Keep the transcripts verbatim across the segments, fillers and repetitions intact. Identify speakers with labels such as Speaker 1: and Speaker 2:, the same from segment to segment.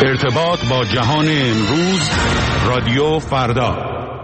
Speaker 1: ارتباط با جهان امروز، رادیو فردا.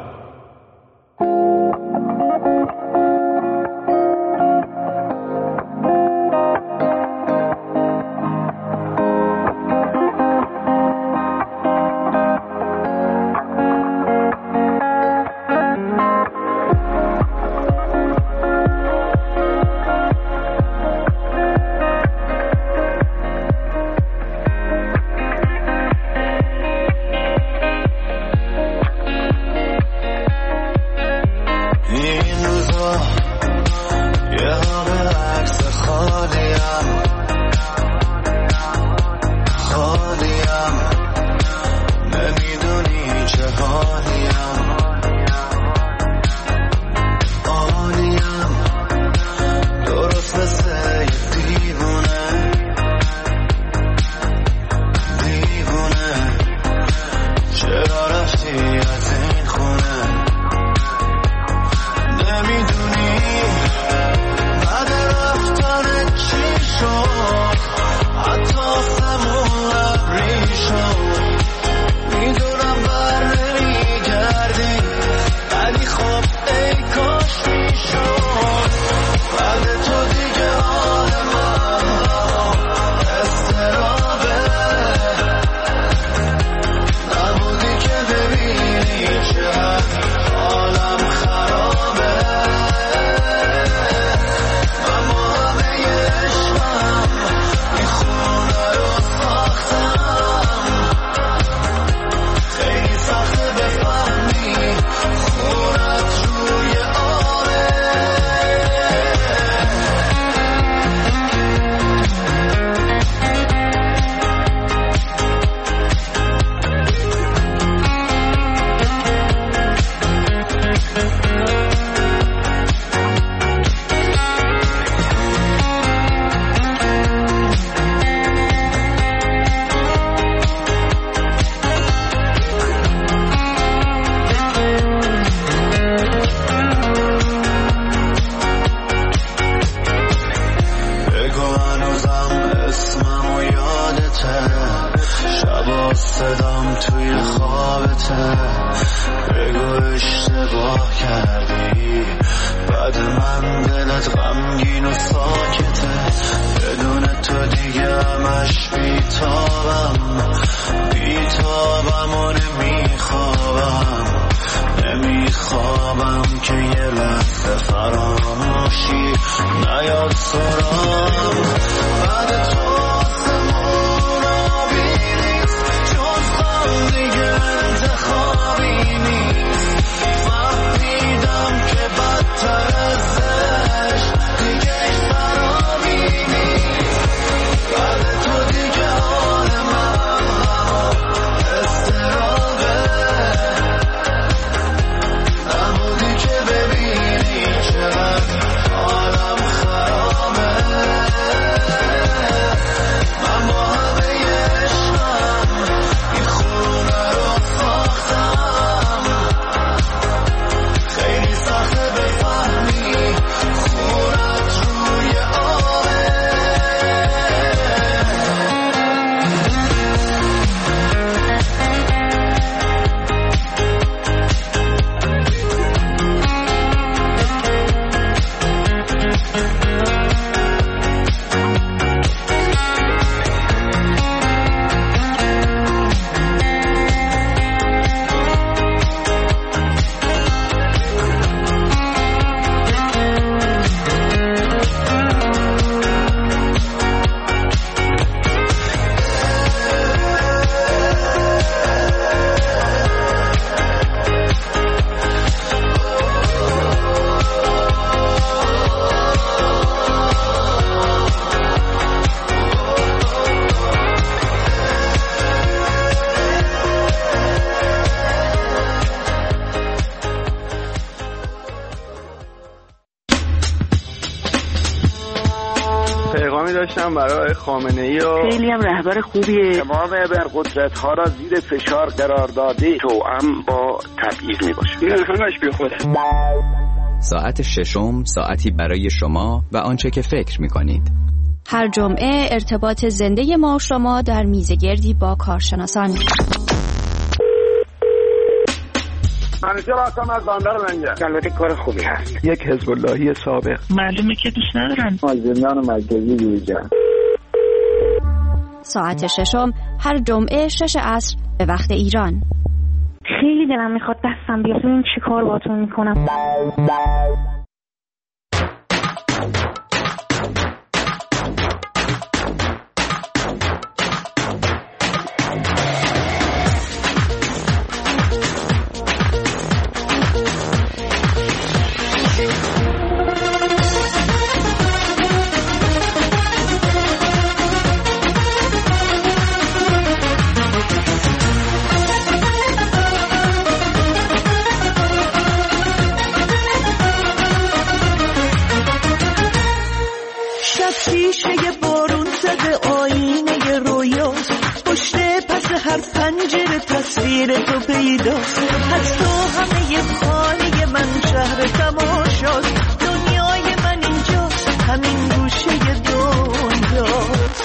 Speaker 2: داشتم برای خامنه‌ای و
Speaker 3: خیلی هم رهبر خوبیه.
Speaker 2: تمام ابرقدرت‌ها را زیر فشار قرار داده توأم با تبعیض میباشه. این همش بی خوده.
Speaker 4: ساعت ششم، ساعتی برای شما و آنچه که فکر میکنید.
Speaker 3: هر جمعه ارتباط زنده ما و شما در میزگردی با کارشناسان.
Speaker 2: منیجر هستم از بندر منجر. البته کار خوبی هست. یک حزب اللهی سابق.
Speaker 4: معلومه که دوست ندارن.
Speaker 2: مازندران مرکزی جوجا.
Speaker 3: ساعت ششم هر جمعه شش عصر به وقت ایران.
Speaker 5: خیلی دلم میخواد دستم بیاد ببین چی کار باهاتون میکنم.
Speaker 6: تصویر تو پیداست از تو همه خانه من شهر تماشاست دنیای من اینجاست همین گوشه دنیاست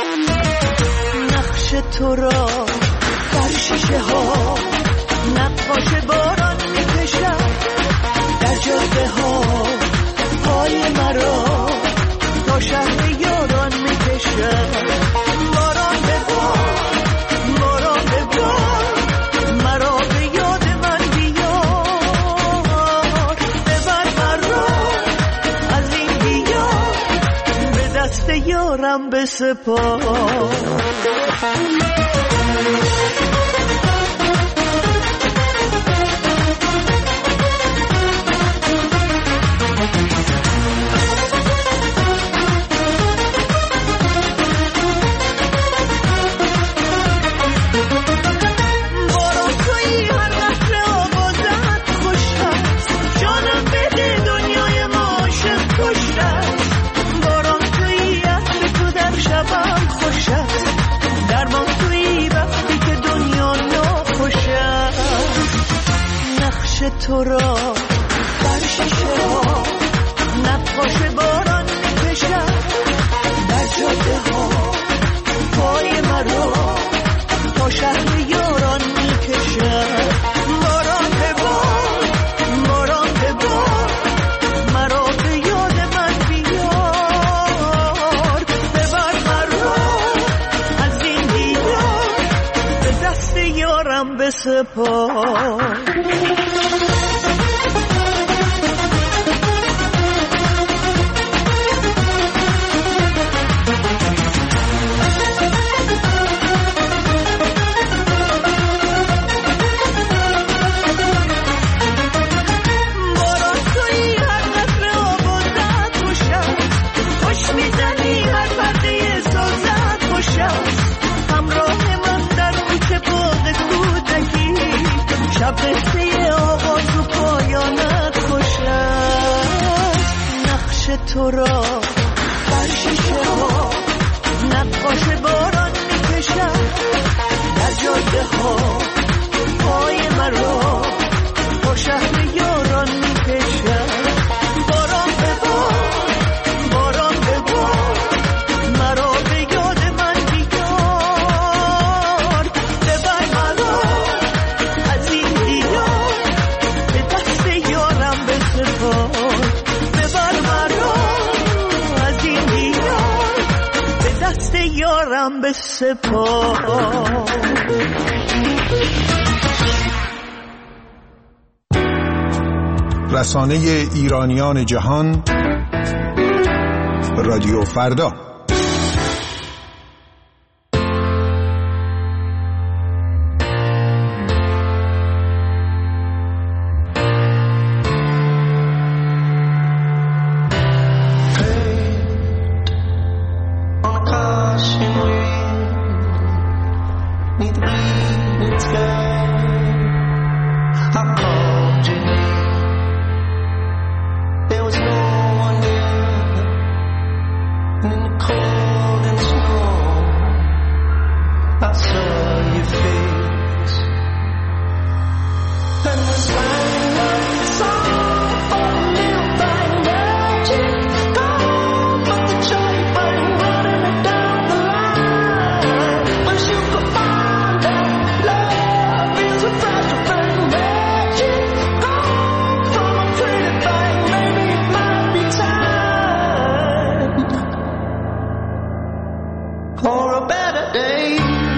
Speaker 6: نقش تو را بر شیشه ها نقاش باران میکشد در جاده ها پای مرا تا شهر یاران میکشد باران به بار یارم به سپاه تو را بر شیشه ها نقاش باران میکشد در جاده ها پای مرا تا شهر یاران میکشد باران به بار باران به بار مرا به یاد من بیار ببر مرا از این دیار به دست یارم بسپار تو را بر شیشه ها نقاش باران میکشد در جاده ها پای مرا تا شهر یاران میکشد باران به بار باران به بار مرا به یاد من بیار ببر مرا از این دیار به دست یارم بسپار یارم به سپاه
Speaker 7: رسانه ایرانیان جهان رادیو فردا.
Speaker 8: There was no one there, and in the
Speaker 6: better day.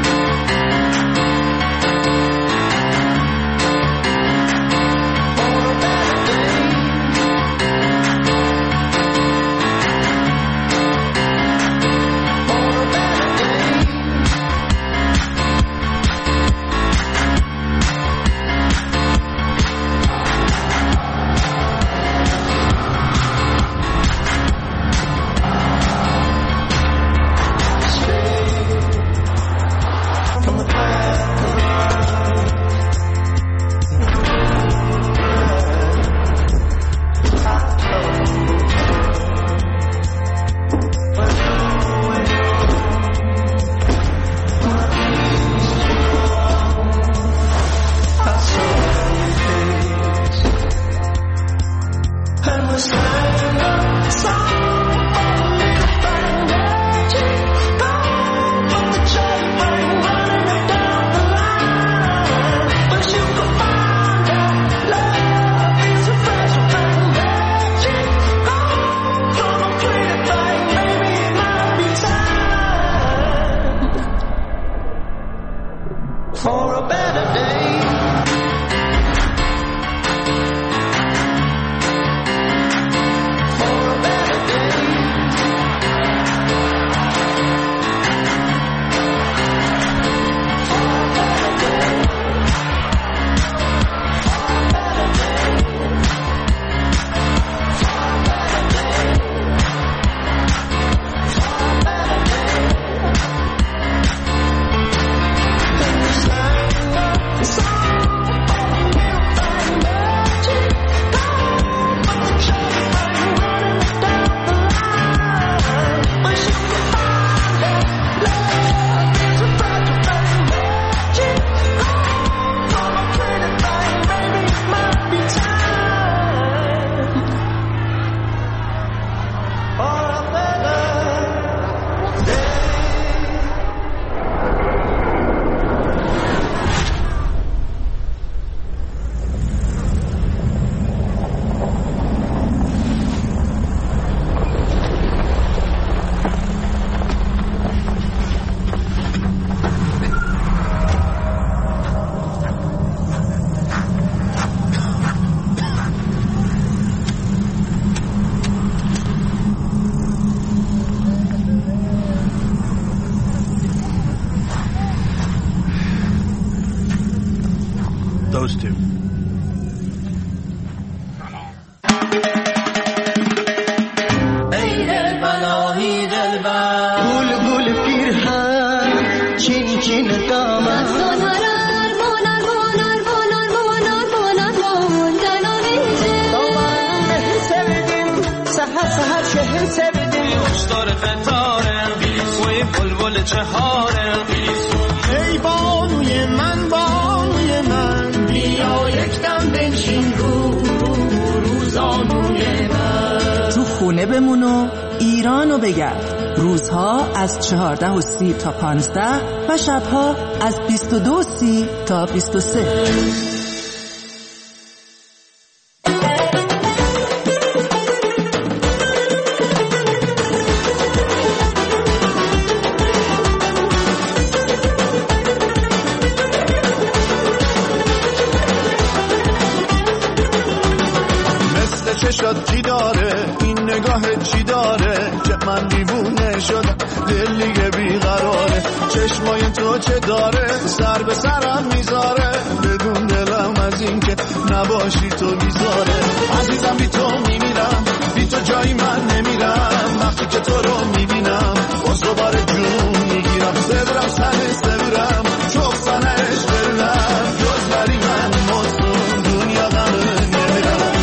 Speaker 1: Those two.
Speaker 6: ای بانوی من بانوی من بیا یکدم بنشین رو روزانوی من
Speaker 4: تو خونه بمون و ایرانو بگرد. روزها از چهارده و سی تا پانزده و شبها از بیست و دو و سی تا بیست و سه.
Speaker 6: چشات چی داره این نگاه چی داره که من دیوونه شدم دل دیگه بیقراره چشمای تو چه داره سر به سرم میذاره بدون دلم از این که نباشی تو بیزاره عزیزم بی تو میمیرم بی تو جایی من نمیرم وقتی که تو رو میبینم باز دوباره جون میگیرم سبرم سنه سبرم چوب سنش برنم جز بری من مستون دنیا غمه نمیرم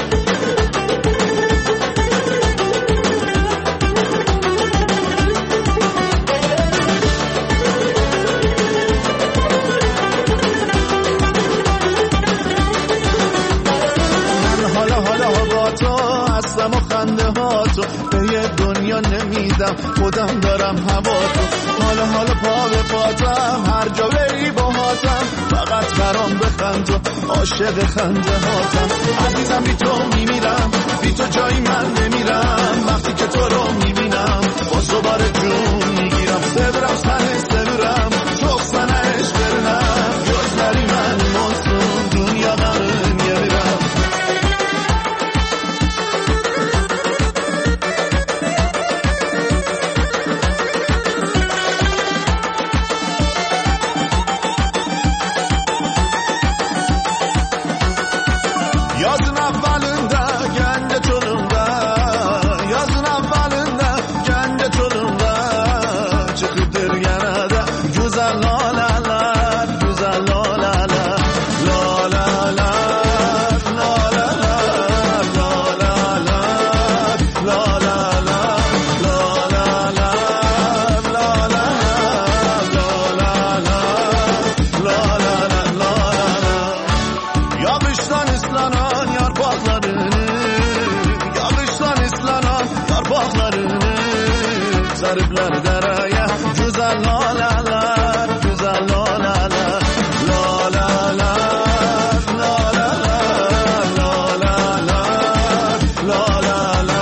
Speaker 6: هستم و خنده ها تو به یه دنیا نمیدم خودم دارم هوا تو حالا حالا پا به پاتم هر جا بری با هاتم فقط برام بخند تو عاشق خنده هاتم عزیزم بی تو میمیرم بی تو جایی من نمیرم وقتی که تو رو میبینم باز دوباره جون میگیرم سبرم سنه بلر بلر درایه جوزا لا لا لا جوزا لا لا لا لا لا لا لا لا لا لا لا لا لا لا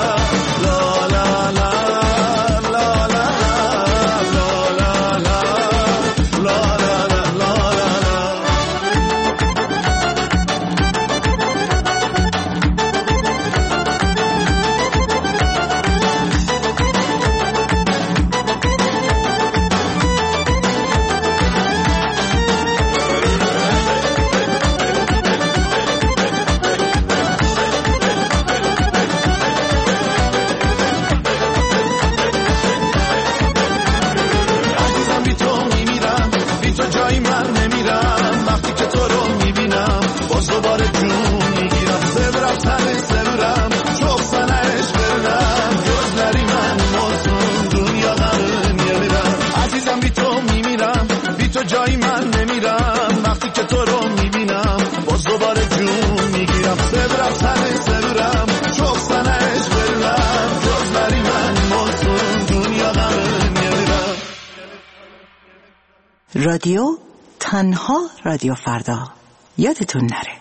Speaker 4: رادیو تنها رادیو فردا، یادتون نره.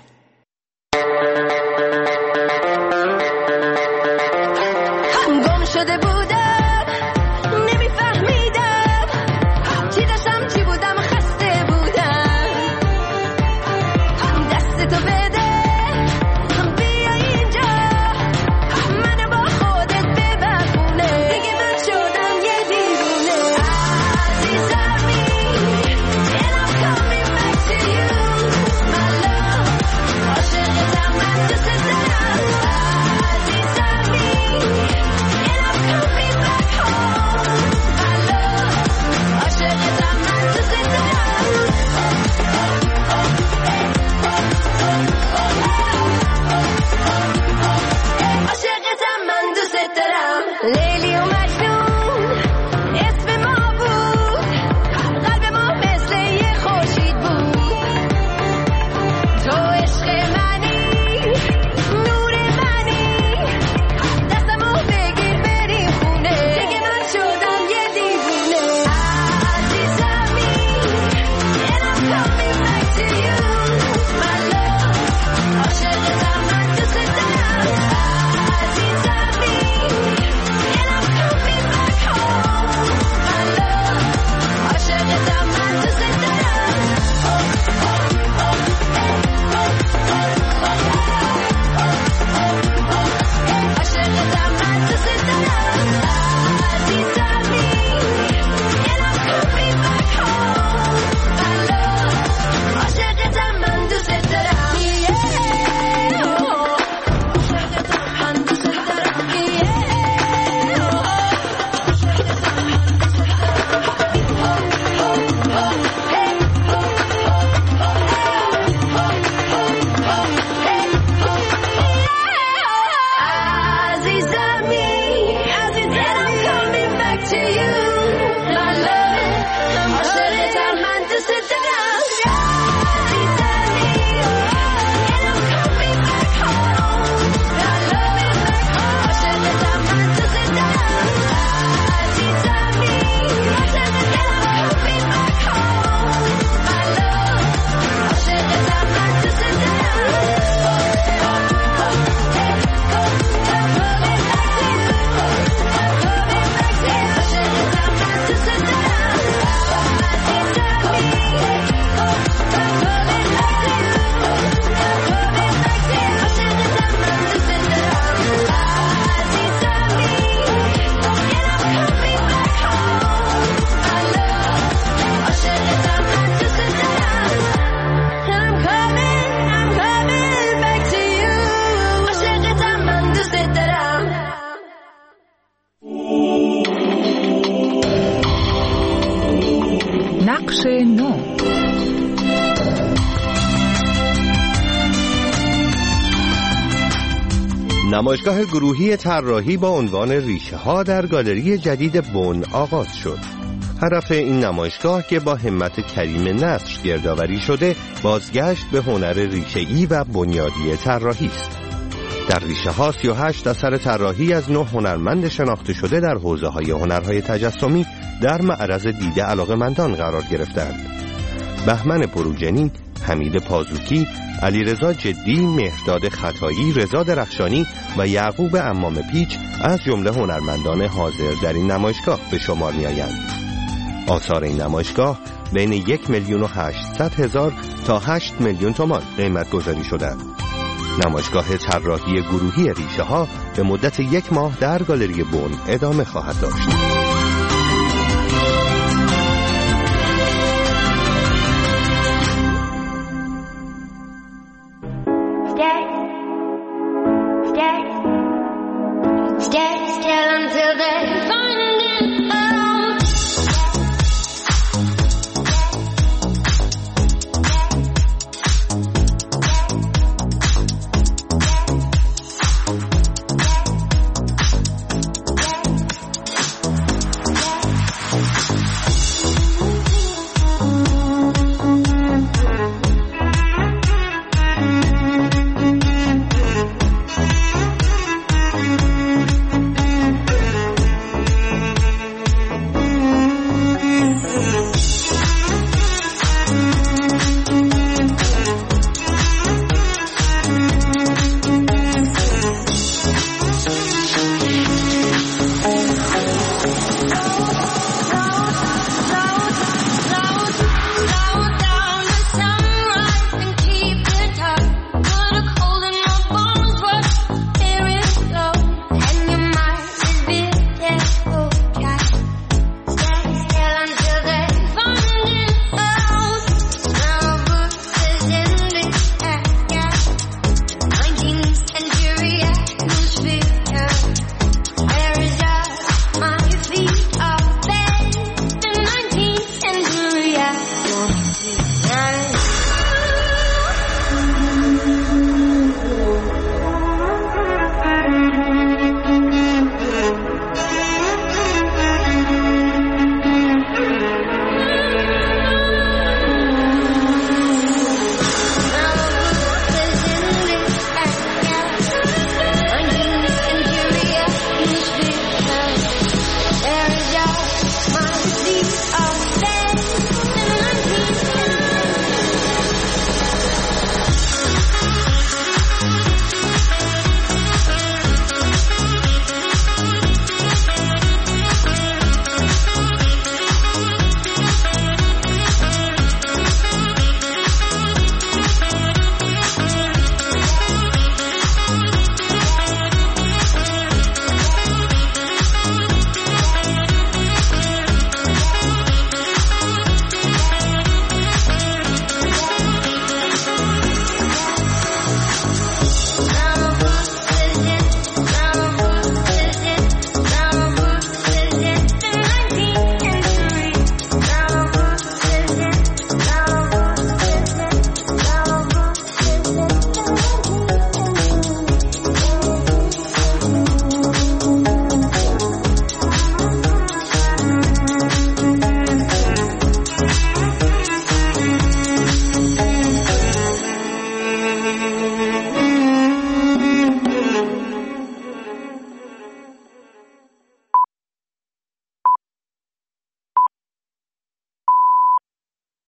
Speaker 8: هم گم شده بودم نمیفهمیدم چی داشتم چی بودم خسته بودم هم دست تو بده هم بیا اینجا منو با خودت ببر خونه دیگه من شدم یه دیوونه عزیزمی and I'm coming back to you my love عاشقتم من دوست دارم عزیزمی and I'm coming back home my love عاشقتم من دوست دارم عاشقتم من دوست دارم لیلی و مجنون اسم ما بود قلب ما مثل یه خورشید بود تو عشق منی نور منی دستمو بگیر بریم خونه دیگه من شدم یه دیوونه عزیزمی and I'm coming back to you my love عاشقتم من دوست دارم عزیزمی and I'm coming back home my love عاشقتم من دوست دارم عاشقتم من دوست دارم عزیزمی and I'm coming back home my love عاشقتم من دوست دارم عاشقتم من دوست عزیزمی and I'm coming back to you my love عاشقتم من دوست دارم عزیزمی and I'm coming back home my love عاشقتم من دوست دارم عزیزمی and I'm coming back home my love عاشقتم من دوست
Speaker 9: نقش نو.
Speaker 10: نمایشگاه گروهی طراحی با عنوان ریشه ها در گالری جدید بن آغاز شد. هدف این نمایشگاه که با همت کریم نصر گردآوری شده، بازگشت به هنر ریشه‌ای و بنیادی طراحی است. در ریشه ها سی و هشت اثر طراحی از نه هنرمند شناخته شده در حوزه های هنرهای تجسمی در معرض دید علاقه‌مندان قرار گرفتند. بهمن پروجنی، حمید پازوکی، علیرضا جدی، مهرداد خطایی، رضا درخشانی و یعقوب امام پیچ از جمله هنرمندان حاضر در این نمایشگاه به شمار می‌آیند. آثار این نمایشگاه بین یک میلیون و هشتصد هزار تا هشت میلیون تومان قیمت گذاری شده. نمایشگاه طراحی گروهی ریشه ها به مدت یک ماه در گالری بن ادامه خواهد داشت.